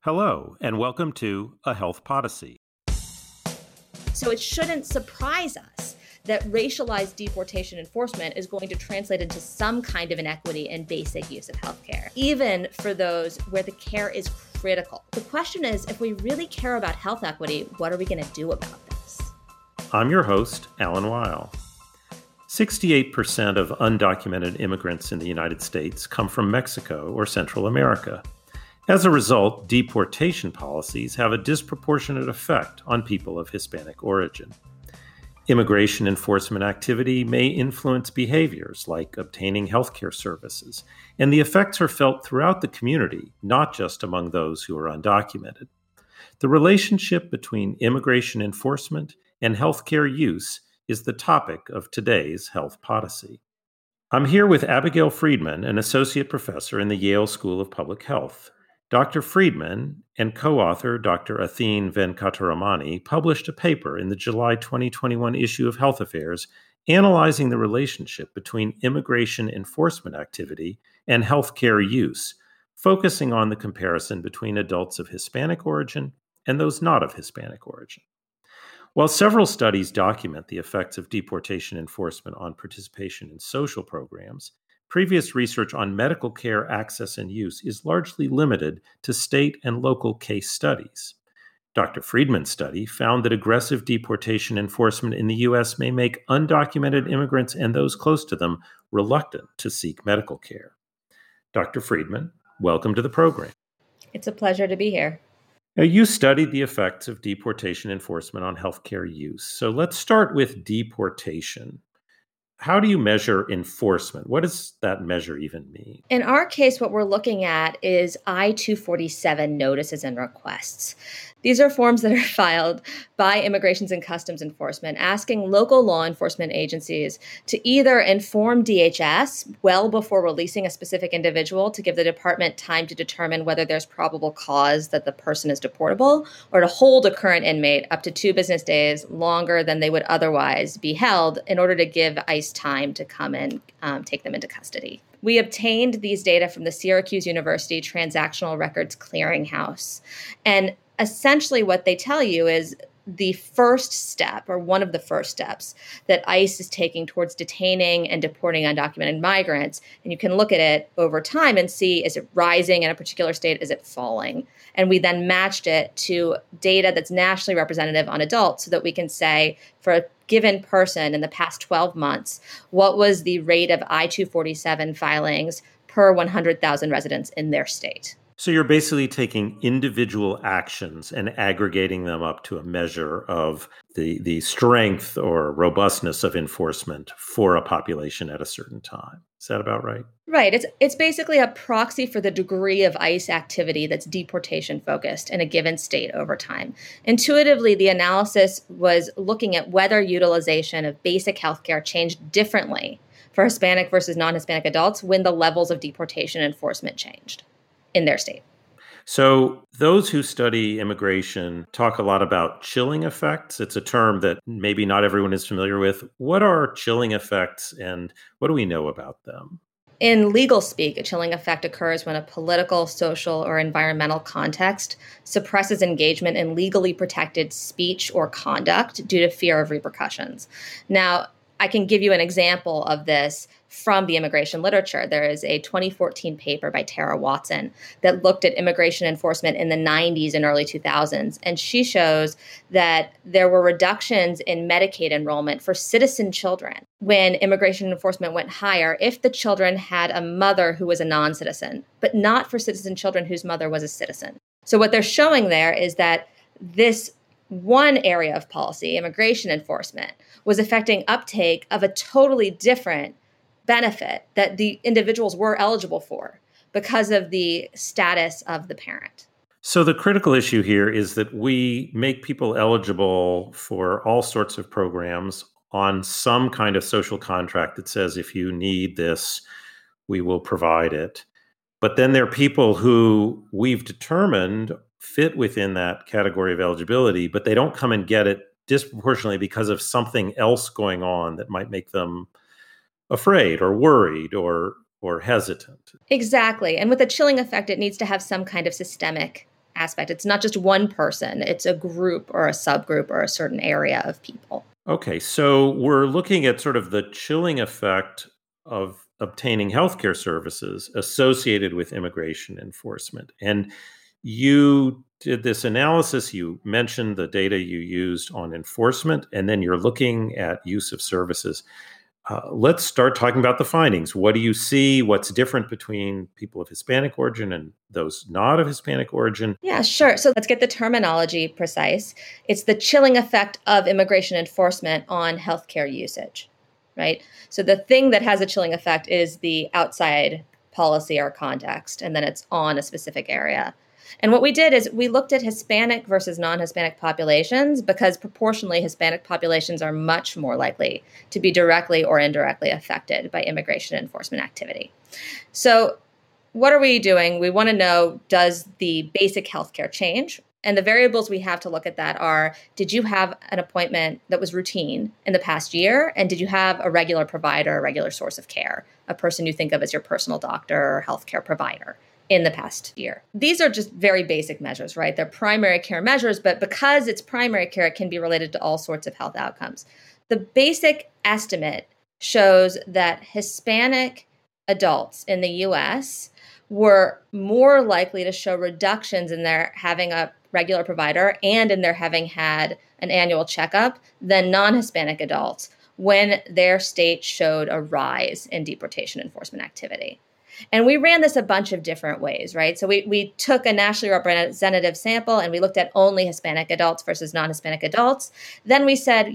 Hello, and welcome to A Health Podyssey. So it shouldn't surprise us that racialized deportation enforcement is going to translate into some kind of inequity in basic use of healthcare, even for those where the care is critical. The question is, if we really care about health equity, what are we going to do about this? I'm your host, Alan Weil. 68% of undocumented immigrants in the United States come from Mexico or Central America. As a result, deportation policies have a disproportionate effect on people of Hispanic origin. Immigration enforcement activity may influence behaviors like obtaining healthcare services, and the effects are felt throughout the community, not just among those who are undocumented. The relationship between immigration enforcement and healthcare use is the topic of today's Health Podyssey. I'm here with Abigail Friedman, an associate professor in the Yale School of Public Health. Dr. Friedman and co-author Dr. Athene Venkataramani published a paper in the July 2021 issue of Health Affairs analyzing the relationship between immigration enforcement activity and healthcare use, focusing on the comparison between adults of Hispanic origin and those not of Hispanic origin. While several studies document the effects of deportation enforcement on participation in social programs, previous research on medical care access and use is largely limited to state and local case studies. Dr. Friedman's study found that aggressive deportation enforcement in the U.S. may make undocumented immigrants and those close to them reluctant to seek medical care. Dr. Friedman, welcome to the program. It's a pleasure to be here. Now, you studied the effects of deportation enforcement on healthcare use. So let's start with deportation. How do you measure enforcement? What does that measure even mean? In our case, what we're looking at is I-247 notices and requests. These are forms that are filed by Immigrations and Customs Enforcement asking local law enforcement agencies to either inform DHS well before releasing a specific individual to give the department time to determine whether there's probable cause that the person is deportable, or to hold a current inmate up to 2 business days longer than they would otherwise be held in order to give ICE time to come and take them into custody. We obtained these data from the Syracuse University Transactional Records Clearinghouse. And essentially what they tell you is the first step, or one of the first steps, that ICE is taking towards detaining and deporting undocumented migrants. And you can look at it over time and see, is it rising in a particular state? Is it falling? And we then matched it to data that's nationally representative on adults so that we can say, for a given person in the past 12 months, what was the rate of I-247 filings per 100,000 residents in their state? So you're basically taking individual actions and aggregating them up to a measure of the strength or robustness of enforcement for a population at a certain time. Is that about right? Right. It's basically a proxy for the degree of ICE activity that's deportation focused in a given state over time. Intuitively, the analysis was looking at whether utilization of basic healthcare changed differently for Hispanic versus non-Hispanic adults when the levels of deportation enforcement changed in their state. So those who study immigration talk a lot about chilling effects. It's a term that maybe not everyone is familiar with. What are chilling effects and what do we know about them? In legal speak, a chilling effect occurs when a political, social, or environmental context suppresses engagement in legally protected speech or conduct due to fear of repercussions. Now, I can give you an example of this from the immigration literature. There is a 2014 paper by Tara Watson that looked at immigration enforcement in the 90s and early 2000s. And she shows that there were reductions in Medicaid enrollment for citizen children when immigration enforcement went higher if the children had a mother who was a non-citizen, but not for citizen children whose mother was a citizen. So what they're showing there is that this one area of policy, immigration enforcement, was affecting uptake of a totally different benefit that the individuals were eligible for because of the status of the parent. So the critical issue here is that we make people eligible for all sorts of programs on some kind of social contract that says, if you need this, we will provide it. But then there are people who we've determined fit within that category of eligibility, but they don't come and get it disproportionately because of something else going on that might make them afraid or worried or hesitant. Exactly. And with a chilling effect, it needs to have some kind of systemic aspect. It's not just one person, it's a group or a subgroup or a certain area of people. Okay, so we're looking at sort of the chilling effect of obtaining healthcare services associated with immigration enforcement. And you did this analysis, you mentioned the data you used on enforcement, and then you're looking at use of services. Let's start talking about the findings. What do you see? What's different between people of Hispanic origin and those not of Hispanic origin? Yeah, sure. So let's get the terminology precise. It's the chilling effect of immigration enforcement on healthcare usage, right? So the thing that has a chilling effect is the outside policy or context, and then it's on a specific area. And what we did is we looked at Hispanic versus non-Hispanic populations because proportionally Hispanic populations are much more likely to be directly or indirectly affected by immigration enforcement activity. So what are we doing? We want to know, does the basic healthcare change? And the variables we have to look at that are, did you have an appointment that was routine in the past year? And did you have a regular provider, a regular source of care, a person you think of as your personal doctor or healthcare provider in the past year? These are just very basic measures, right? They're primary care measures, but because it's primary care, it can be related to all sorts of health outcomes. The basic estimate shows that Hispanic adults in the US were more likely to show reductions in their having a regular provider and in their having had an annual checkup than non-Hispanic adults when their state showed a rise in deportation enforcement activity. And we ran this a bunch of different ways, right? So we took a nationally representative sample and we looked at only Hispanic adults versus non-Hispanic adults. Then we said,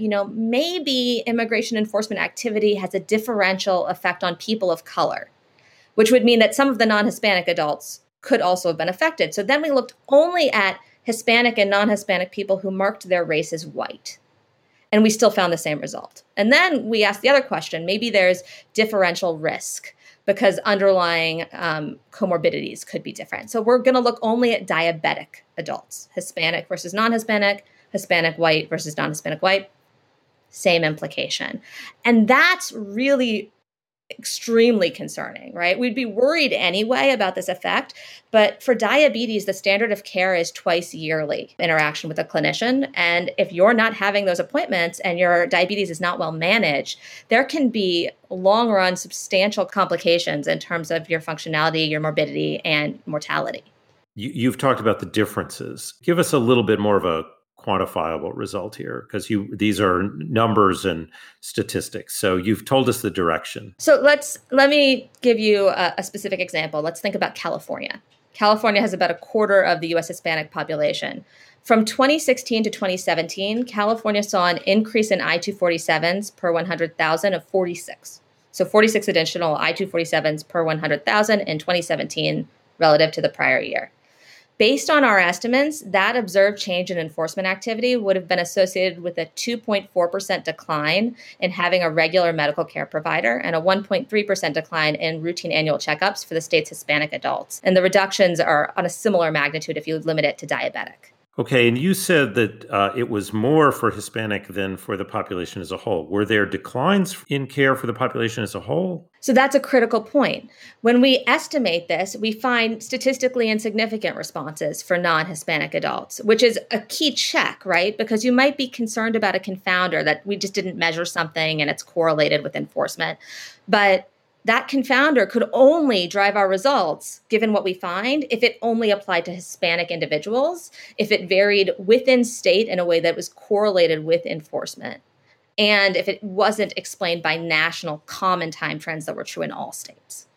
maybe immigration enforcement activity has a differential effect on people of color, which would mean that some of the non-Hispanic adults could also have been affected. So then we looked only at Hispanic and non-Hispanic people who marked their race as white. And we still found the same result. And then we asked the other question, maybe there's differential risk because underlying comorbidities could be different. So we're going to look only at diabetic adults, Hispanic versus non-Hispanic, Hispanic white versus non-Hispanic white, same implication. And that's really extremely concerning, right? We'd be worried anyway about this effect, but for diabetes, the standard of care is twice yearly interaction with a clinician. And if you're not having those appointments and your diabetes is not well managed, there can be long-run substantial complications in terms of your functionality, your morbidity, and mortality. You've talked about the differences. Give us a little bit more of a quantifiable result here, because these are numbers and statistics. So you've told us the direction. So let me give you a specific example. Let's think about California. California has about a quarter of the U.S. Hispanic population. From 2016 to 2017, California saw an increase in I-247s per 100,000 of 46. So 46 additional I-247s per 100,000 in 2017 relative to the prior year. Based on our estimates, that observed change in enforcement activity would have been associated with a 2.4% decline in having a regular medical care provider and a 1.3% decline in routine annual checkups for the state's Hispanic adults. And the reductions are on a similar magnitude if you limit it to diabetic. Okay, and you said that it was more for Hispanic than for the population as a whole. Were there declines in care for the population as a whole? So that's a critical point. When we estimate this, we find statistically insignificant responses for non-Hispanic adults, which is a key check, right? Because you might be concerned about a confounder that we just didn't measure something and it's correlated with enforcement. But that confounder could only drive our results, given what we find, if it only applied to Hispanic individuals, if it varied within state in a way that was correlated with enforcement, and if it wasn't explained by national common time trends that were true in all states.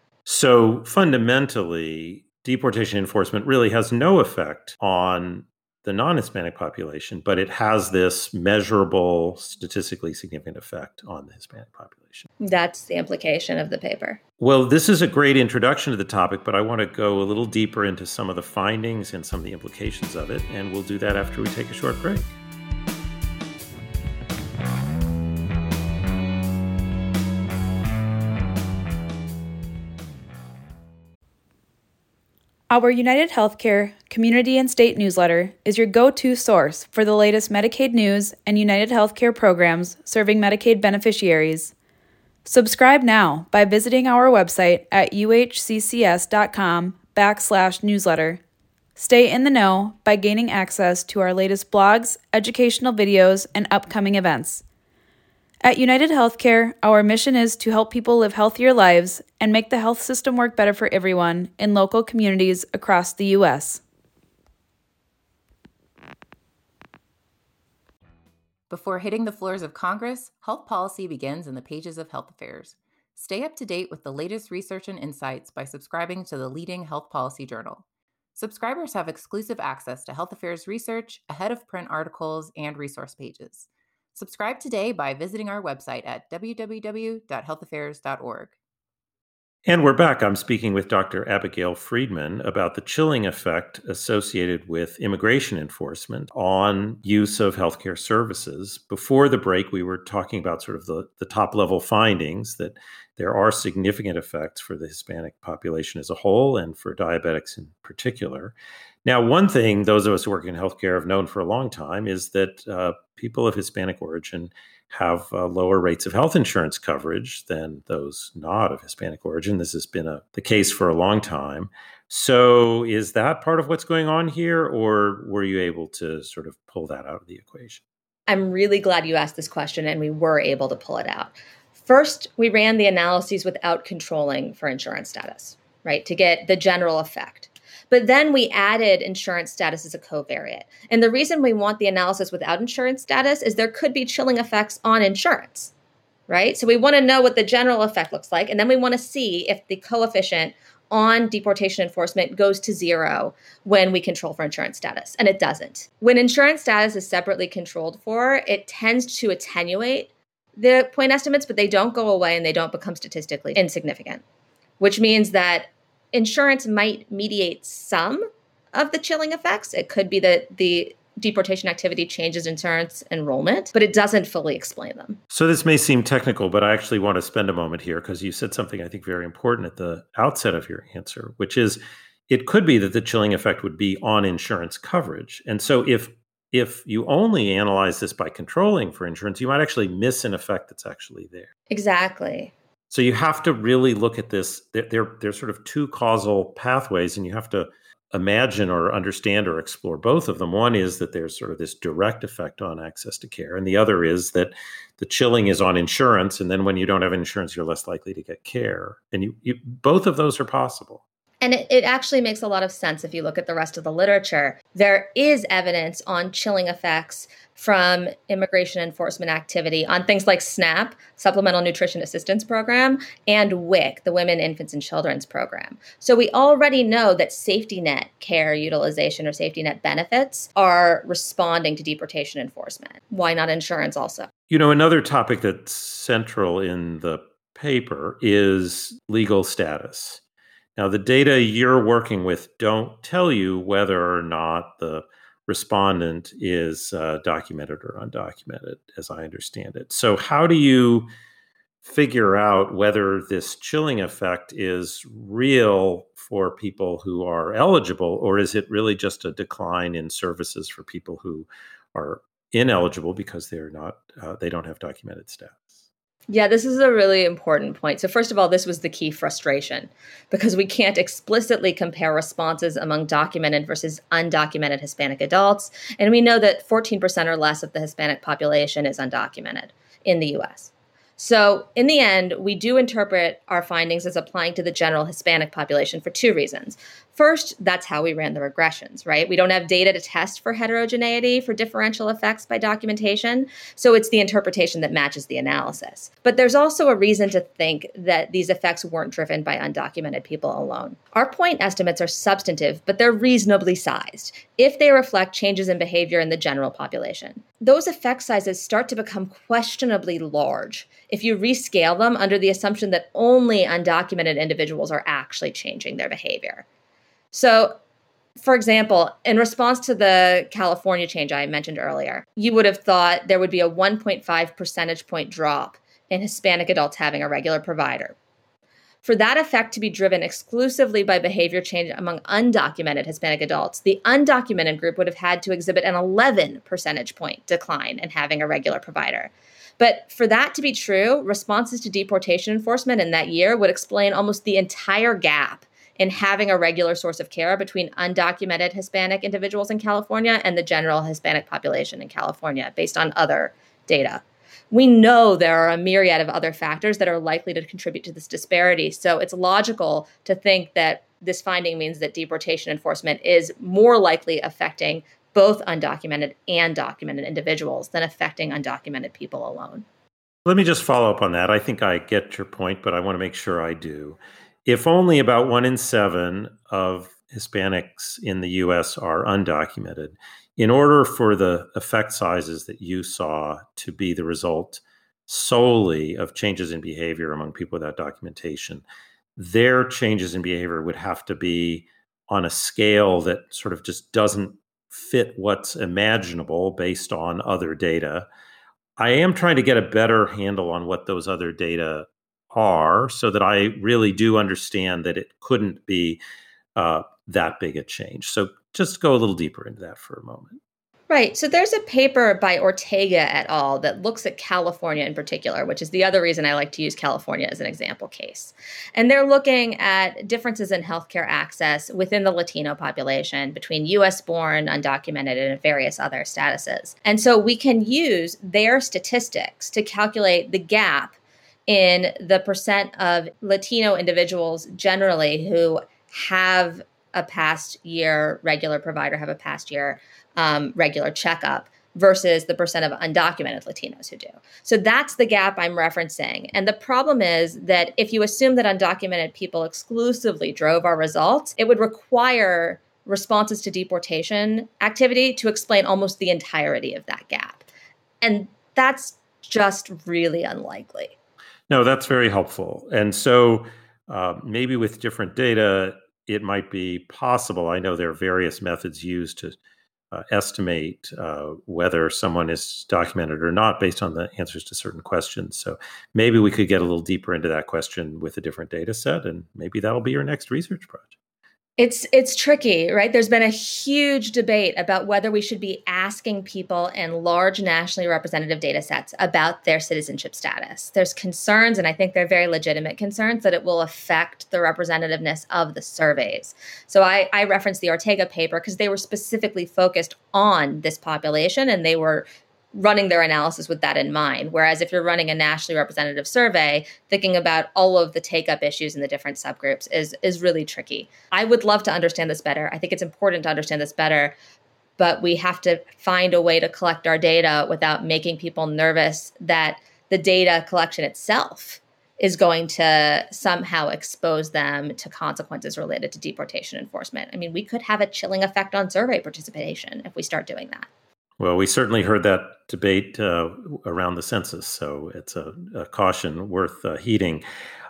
So fundamentally, deportation enforcement really has no effect on the non-Hispanic population, but it has this measurable, statistically significant effect on the Hispanic population. That's the implication of the paper. Well, this is a great introduction to the topic, but I want to go a little deeper into some of the findings and some of the implications of it, and we'll do that after we take a short break. Our United Healthcare community and state newsletter is your go-to source for the latest Medicaid news and United Healthcare programs serving Medicaid beneficiaries. Subscribe now by visiting our website at uhccs.com/newsletter. Stay in the know by gaining access to our latest blogs, educational videos, and upcoming events. At United Healthcare, our mission is to help people live healthier lives and make the health system work better for everyone in local communities across the U.S. Before hitting the floors of Congress, health policy begins in the pages of Health Affairs. Stay up to date with the latest research and insights by subscribing to the leading health policy journal. Subscribers have exclusive access to Health Affairs research, ahead-of-print articles, and resource pages. Subscribe today by visiting our website at www.healthaffairs.org. And we're back. I'm speaking with Dr. Abigail Friedman about the chilling effect associated with immigration enforcement on use of healthcare services. Before the break, we were talking about sort of the top-level findings that there are significant effects for the Hispanic population as a whole and for diabetics in particular. Now, one thing those of us who work in healthcare have known for a long time is that people of Hispanic origin have lower rates of health insurance coverage than those not of Hispanic origin. This has been the case for a long time. So is that part of what's going on here, or were you able to sort of pull that out of the equation? I'm really glad you asked this question, and we were able to pull it out. First, we ran the analyses without controlling for insurance status, right, to get the general effect. But then we added insurance status as a covariate. And the reason we want the analysis without insurance status is there could be chilling effects on insurance, right? So we want to know what the general effect looks like. And then we want to see if the coefficient on deportation enforcement goes to zero when we control for insurance status. And it doesn't. When insurance status is separately controlled for, it tends to attenuate the point estimates, but they don't go away and they don't become statistically insignificant, which means that insurance might mediate some of the chilling effects. It could be that the deportation activity changes insurance enrollment, but it doesn't fully explain them. So this may seem technical, but I actually want to spend a moment here because you said something I think very important at the outset of your answer, which is it could be that the chilling effect would be on insurance coverage. And so if you only analyze this by controlling for insurance, you might actually miss an effect that's actually there. Exactly. So you have to really look at this. There's sort of two causal pathways, and you have to imagine or understand or explore both of them. One is that there's sort of this direct effect on access to care, and the other is that the chilling is on insurance, and then when you don't have insurance, you're less likely to get care. And you both of those are possible. And it actually makes a lot of sense if you look at the rest of the literature. There is evidence on chilling effects from immigration enforcement activity on things like SNAP, Supplemental Nutrition Assistance Program, and WIC, the Women, Infants, and Children's Program. So we already know that safety net care utilization or safety net benefits are responding to deportation enforcement. Why not insurance also? You know, another topic that's central in the paper is legal status. Now, the data you're working with don't tell you whether or not the respondent is documented or undocumented, as I understand it. So how do you figure out whether this chilling effect is real for people who are eligible, or is it really just a decline in services for people who are ineligible because they don't have documented status? Yeah, this is a really important point. So first of all, this was the key frustration because we can't explicitly compare responses among documented versus undocumented Hispanic adults. And we know that 14% or less of the Hispanic population is undocumented in the U.S. So in the end, we do interpret our findings as applying to the general Hispanic population for two reasons. First, that's how we ran the regressions, right? We don't have data to test for heterogeneity for differential effects by documentation. So it's the interpretation that matches the analysis. But there's also a reason to think that these effects weren't driven by undocumented people alone. Our point estimates are substantive, but they're reasonably sized if they reflect changes in behavior in the general population. Those effect sizes start to become questionably large if you rescale them under the assumption that only undocumented individuals are actually changing their behavior. So, for example, in response to the California change I mentioned earlier, you would have thought there would be a 1.5 percentage point drop in Hispanic adults having a regular provider. For that effect to be driven exclusively by behavior change among undocumented Hispanic adults, the undocumented group would have had to exhibit an 11 percentage point decline in having a regular provider. But for that to be true, responses to deportation enforcement in that year would explain almost the entire gap in having a regular source of care between undocumented Hispanic individuals in California and the general Hispanic population in California based on other data. We know there are a myriad of other factors that are likely to contribute to this disparity. So it's logical to think that this finding means that deportation enforcement is more likely affecting both undocumented and documented individuals than affecting undocumented people alone. Let me just follow up on that. I think I get your point, but I want to make sure I do. If only about 1 in 7 of Hispanics in the U.S. are undocumented, in order for the effect sizes that you saw to be the result solely of changes in behavior among people without documentation, their changes in behavior would have to be on a scale that sort of just doesn't fit what's imaginable based on other data. I am trying to get a better handle on what those other data are so that I really do understand that it couldn't be that big a change. So just go a little deeper into that for a moment. Right. So there's a paper by Ortega et al. That looks at California in particular, which is the other reason I like to use California as an example case. And they're looking at differences in healthcare access within the Latino population between US-born, undocumented, and various other statuses. And so we can use their statistics to calculate the gap in the percent of Latino individuals generally who have a past year regular provider, have a past year regular checkup versus the percent of undocumented Latinos who do. So that's the gap I'm referencing. And the problem is that if you assume that undocumented people exclusively drove our results, it would require responses to deportation activity to explain almost the entirety of that gap. And that's just really unlikely. No, that's very helpful. And so maybe with different data, it might be possible. I know there are various methods used to estimate whether someone is documented or not based on the answers to certain questions. So maybe we could get a little deeper into that question with a different data set, and maybe that'll be your next research project. It's tricky, right? There's been a huge debate about whether we should be asking people in large nationally representative data sets about their citizenship status. There's concerns, and I think they're very legitimate concerns, that it will affect the representativeness of the surveys. So I referenced the Ortega paper because they were specifically focused on this population, and they were running their analysis with that in mind. Whereas if you're running a nationally representative survey, thinking about all of the take-up issues in the different subgroups is really tricky. I would love to understand this better. I think it's important to understand this better, but we have to find a way to collect our data without making people nervous that the data collection itself is going to somehow expose them to consequences related to deportation enforcement. I mean, we could have a chilling effect on survey participation if we start doing that. Well, we certainly heard that debate around the census, so it's a caution worth heeding.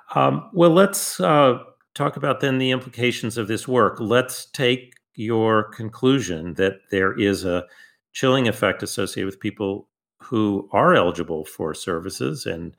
Well, let's talk about then the implications of this work. Let's take your conclusion that there is a chilling effect associated with people who are eligible for services, and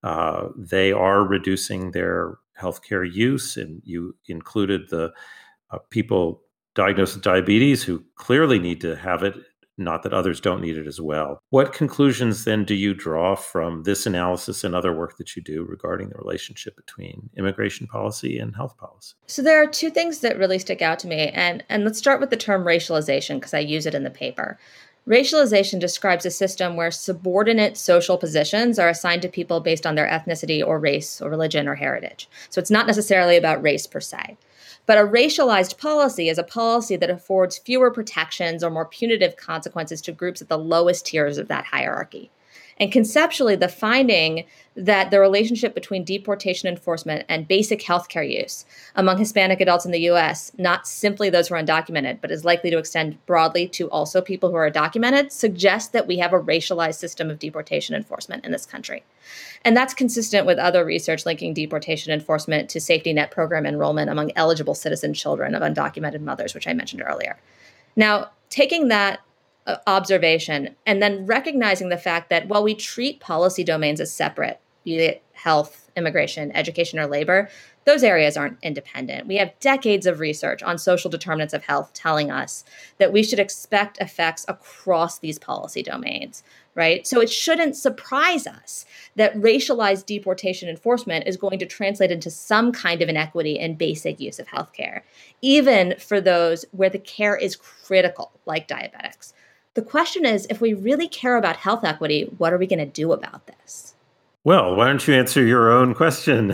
they are reducing their healthcare use, and you included the people diagnosed with diabetes who clearly need to have it, not that others don't need it as well. What conclusions then do you draw from this analysis and other work that you do regarding the relationship between immigration policy and health policy? So there are two things that really stick out to me, and let's start with the term racialization because I use it in the paper. Racialization describes a system where subordinate social positions are assigned to people based on their ethnicity or race or religion or heritage. So it's not necessarily about race per se. But a racialized policy is a policy that affords fewer protections or more punitive consequences to groups at the lowest tiers of that hierarchy. And conceptually, the finding that the relationship between deportation enforcement and basic healthcare use among Hispanic adults in the U.S., not simply those who are undocumented, but is likely to extend broadly to also people who are documented, suggests that we have a racialized system of deportation enforcement in this country. And that's consistent with other research linking deportation enforcement to safety net program enrollment among eligible citizen children of undocumented mothers, which I mentioned earlier. Now, taking that observation and then recognizing the fact that while we treat policy domains as separate, be it health, immigration, education, or labor, those areas aren't independent. We have decades of research on social determinants of health telling us that we should expect effects across these policy domains, right? So it shouldn't surprise us that racialized deportation enforcement is going to translate into some kind of inequity in basic use of healthcare, even for those where the care is critical, like diabetics. The question is, if we really care about health equity, what are we going to do about this? Well, why don't you answer your own question?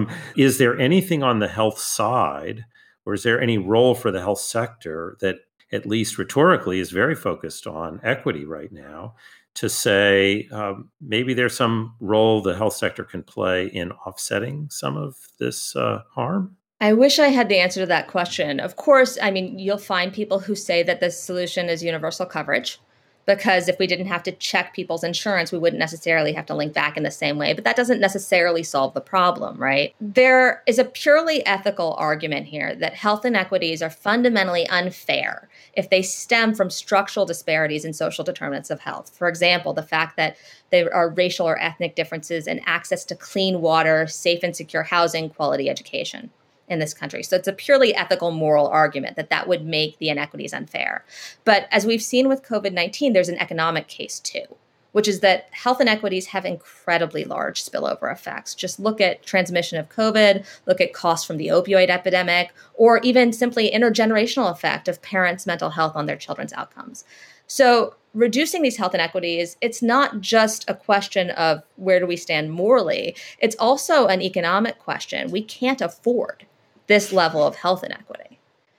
Is there anything on the health side, or is there any role for the health sector that, at least rhetorically, is very focused on equity right now, to say maybe there's some role the health sector can play in offsetting some of this harm? I wish I had the answer to that question. Of course, I mean, you'll find people who say that the solution is universal coverage, because if we didn't have to check people's insurance, we wouldn't necessarily have to link back in the same way. But that doesn't necessarily solve the problem, right? There is a purely ethical argument here that health inequities are fundamentally unfair if they stem from structural disparities in social determinants of health. For example, the fact that there are racial or ethnic differences in access to clean water, safe and secure housing, quality education in this country. So it's a purely ethical, moral argument that would make the inequities unfair. But as we've seen with COVID-19, there's an economic case too, which is that health inequities have incredibly large spillover effects. Just look at transmission of COVID, look at costs from the opioid epidemic, or even simply intergenerational effect of parents' mental health on their children's outcomes. So reducing these health inequities, it's not just a question of where do we stand morally, it's also an economic question. We can't afford this level of health inequity.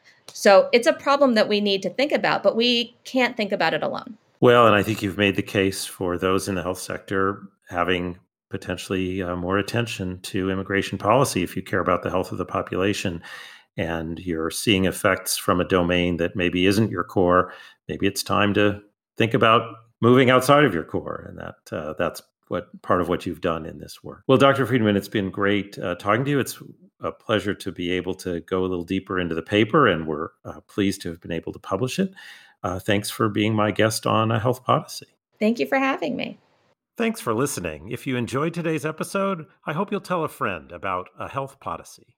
So it's a problem that we need to think about, but we can't think about it alone. Well, and I think you've made the case for those in the health sector having potentially more attention to immigration policy if you care about the health of the population and you're seeing effects from a domain that maybe isn't your core. Maybe it's time to think about moving outside of your core, and that's part of what you've done in this work. Well, Dr. Friedman, it's been great talking to you. It's a pleasure to be able to go a little deeper into the paper, and we're pleased to have been able to publish it. Thanks for being my guest on Health Podacy. Thank you for having me. Thanks for listening. If you enjoyed today's episode, I hope you'll tell a friend about a Health Podacy.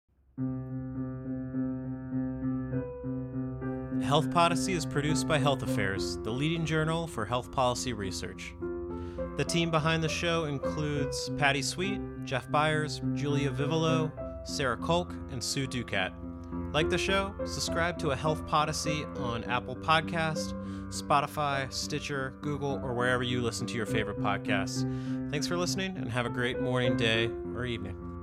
Health Podacy is produced by Health Affairs, the leading journal for health policy research. The team behind the show includes Patty Sweet, Jeff Byers, Julia Vivolo, Sarah Kolk, and Sue Ducat. Like the show? Subscribe to a Health Podacy on Apple Podcast, Spotify, Stitcher, Google, or wherever you listen to your favorite podcasts. Thanks for listening, and have a great morning, day, or evening.